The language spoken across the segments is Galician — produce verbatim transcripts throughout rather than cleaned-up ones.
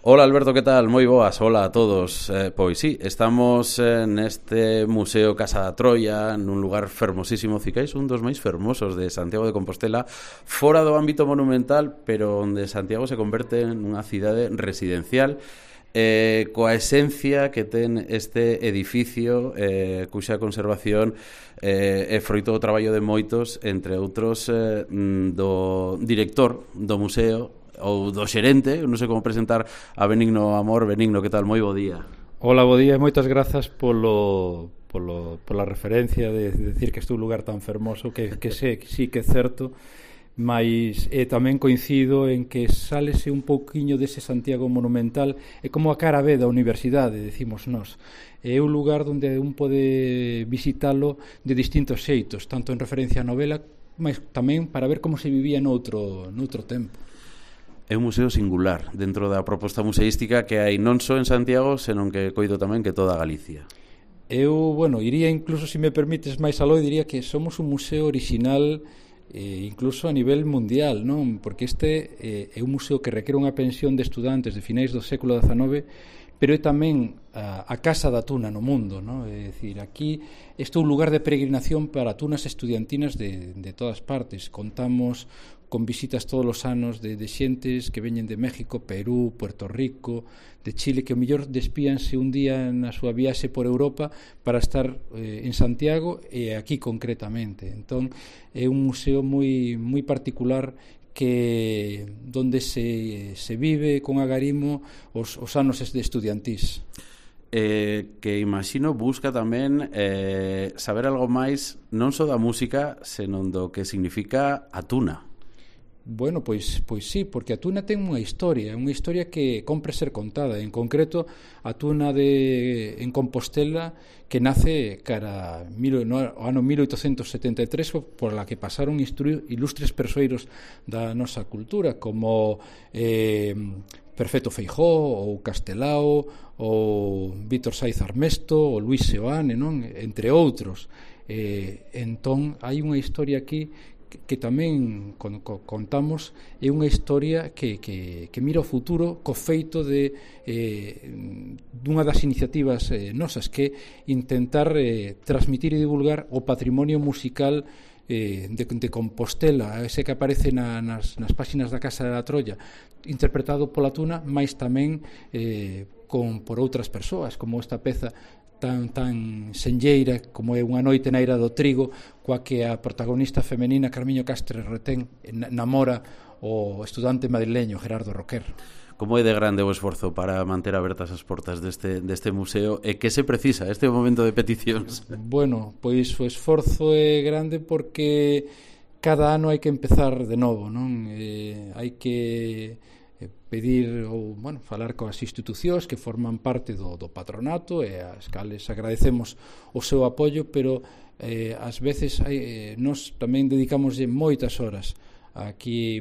Hola Alberto, que tal? Moi boas, hola a todos. Eh, pois sí, estamos eh, neste Museo Casa da Troia, nun lugar fermosísimo, cicais un dos máis fermosos de Santiago de Compostela, fora do ámbito monumental, pero onde Santiago se converte nunha cidade residencial, eh, coa esencia que ten este edificio, eh, cuxa conservación eh, é froito do traballo de moitos, entre outros eh, do director do museo, ou do xerente, non sei como presentar a Benigno Amor. Benigno, que tal? Moi bo día. Hola, bo día e moitas grazas polo, polo, pola referencia de, de decir que este é un lugar tan fermoso que, que sé, que sí que é certo, mas eh, tamén coincido en que sálese un pouquiño dese Santiago monumental, é como a cara B da universidade, decimos nós. É un lugar onde un pode visitalo de distintos xeitos, tanto en referencia á novela, mas tamén para ver como se vivía noutro, noutro tempo. É un museo singular dentro da proposta museística que hai non só en Santiago, senón que coido tamén que toda Galicia. Eu, bueno, iría incluso, se me permites, máis aló, diría que somos un museo orixinal eh, incluso a nivel mundial, non? Porque este eh, é un museo que requere unha pensión de estudantes de finais do século dezanove, pero é tamén a, a casa da tuna no mundo, non? É dicir, aquí este é un lugar de peregrinación para tunas estudiantinas de, de todas partes. Contamos con visitas todos os anos de, de xentes que veñen de México, Perú, Puerto Rico, de Chile, que o mellor despíanse un día na súa viaxe por Europa para estar eh, en Santiago e aquí concretamente. Entón, é un museo moi moi particular que donde se, se vive con agarimo os, os anos de estudiantís. Eh, que imagino busca tamén eh, saber algo máis non só da música, senón do que significa a tuna. Bueno, pois, pois sí, porque a tuna ten unha historia, unha historia que compre ser contada. En concreto, a tuna de, en Compostela, que nace cara mil, no, ano mil oitocentos setenta e tres, por la que pasaron ilustres persoeiros da nosa cultura, como eh, Perfecto Feijóo, ou Castelao, ou Vítor Saiz Armesto, ou Luis Seoane, non? Entre outros. Eh, entón, hai unha historia aquí que, que tamén con, con, contamos, é unha historia que, que, que mira o futuro co feito de eh, dunha das iniciativas eh, nosas, que intentar eh, transmitir e divulgar o patrimonio musical eh, de, de Compostela, ese que aparece na, nas, nas páxinas da Casa da Troia, interpretado pola tuna, mais tamén eh, con, por outras persoas, como esta peza tan tan senlleira como é Unha noite na eira do trigo, coa que a protagonista femenina Carmiño Castres Retén namora o estudante madrileño Gerardo Roquer. Como é de grande o esforzo para manter abertas as portas deste, deste museo, e que se precisa este momento de peticións? Bueno, pois o esforzo é grande porque cada ano hai que empezar de novo, non? Eh, hai que pedir ou, bueno, falar coas institucións que forman parte do, do patronato e as cales agradecemos o seu apoio, pero eh, ás veces hai, eh, nos tamén dedicamos moitas horas aquí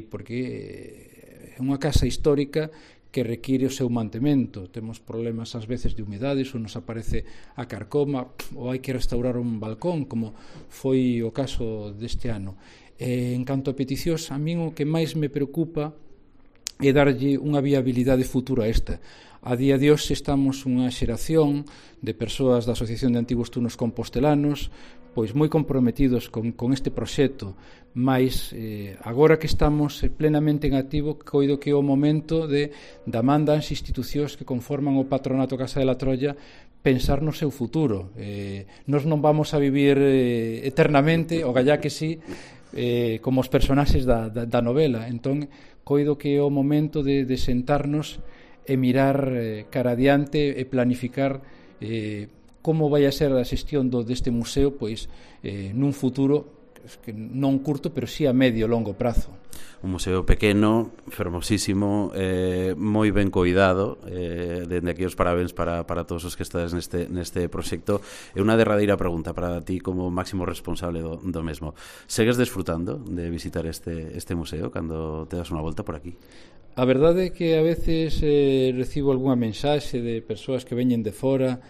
porque é unha casa histórica que require o seu mantemento. Temos problemas ás veces de humidades, ou nos aparece a carcoma, ou hai que restaurar un balcón, como foi o caso deste ano. E, en canto a peticións, a min o que máis me preocupa e darlle unha viabilidade futura a esta. A día de hoxe estamos unha xeración de persoas da Asociación de Antigos Tunos Compostelanos pois moi comprometidos con, con este proxecto, mas eh, agora que estamos plenamente en activo, coido que é o momento de da man das institucións que conforman o Patronato Casa de la Troia pensar no seu futuro. Eh, nos non vamos a vivir eh, eternamente, o gallá que sí, eh, como os personaxes da, da, da novela. Entón, coido que é o momento de, de sentarnos e mirar eh, cara adiante e planificar eh, como vai a ser a xestión do, deste museo pois eh, nun futuro que non curto, pero sí a medio e longo prazo. Un museo pequeno, fermosísimo, eh, moi ben coidado, eh, dende aquí os parabéns para, para todos os que estades neste, neste proxecto. E unha derradeira pregunta para ti como máximo responsable do, do mesmo. Segues desfrutando de visitar este, este museo cando te das unha volta por aquí? A verdade é que a veces eh, recibo algunha mensaxe de persoas que veñen de fora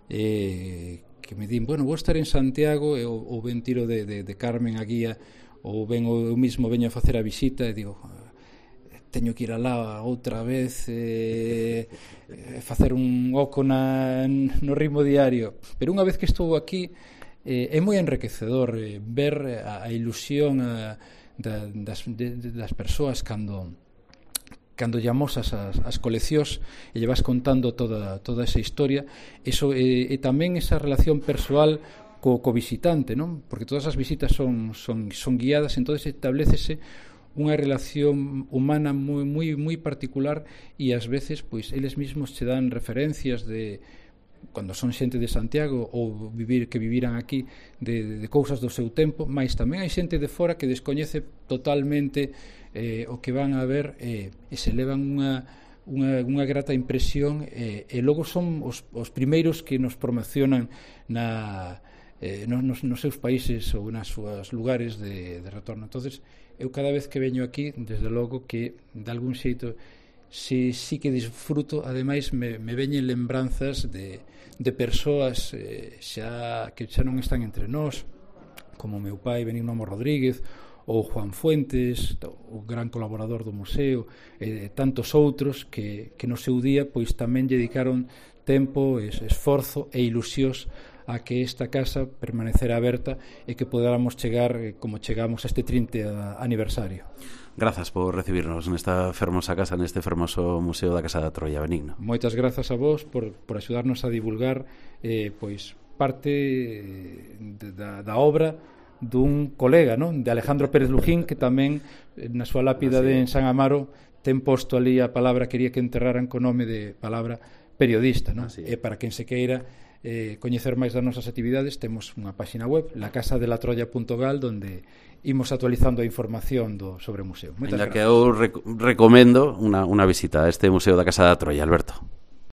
eh, que me din, bueno, vou estar en Santiago e, ou, ou ben tiro de, de, de Carmen a guía ou ben eu mismo veño a facer a visita e digo, teño que ir alá outra vez e eh, facer un oco na, no ritmo diario, pero unha vez que estou aquí eh, é moi enriquecedor eh, ver a, a ilusión a, da, das, de, das persoas cando cando lle amosas as, as coleccións e lle vas contando toda, toda esa historia, eso, e, e tamén esa relación persoal co, co visitante, non? Porque todas as visitas son, son, son guiadas, entonces establecese unha relación humana moi moi moi particular e ás veces pois eles mesmos che dan referencias de cando son xente de Santiago ou vivir que viviran aquí de, de cousas do seu tempo, mas tamén hai xente de fora que descoñece totalmente eh, o que van a ver eh, e se levan unha unha, unha grata impresión eh, e logo son os, os primeiros que nos promocionan na eh, nos, nos seus países ou nas súas lugares de, de retorno. Entonces eu cada vez que veño aquí, desde logo que de algún xeito si, si que disfruto, ademais me, me veñen lembranzas de, de persoas eh, xa que xa non están entre nós, como meu pai Benigno Amo Rodríguez ou Juan Fuentes, o gran colaborador do museo, e eh, tantos outros que, que no seu día pois tamén lle dedicaron tempo, es, esforzo e ilusións a que esta casa permanecera aberta e que podáramos chegar como chegamos a este trinta aniversario. Grazas por recibirnos nesta fermosa casa, neste fermoso Museo da Casa da Troia, Benigno. Moitas grazas a vos por, por axudarnos a divulgar eh, pois parte de, da, da obra dun colega, non? De Alejandro Pérez Lujín, que tamén na súa lápida de en San Amaro ten posto ali a palabra, quería que enterraran co nome de palabra periodista, non? E para quen se queira eh, coñecer máis das nosas actividades, temos unha página web, la casa de la troya punto gal, donde imos actualizando a información do, sobre o museo. Moitas gracias. Que eu rec recomendo unha, unha visita a este Museo da Casa da Troia, Alberto.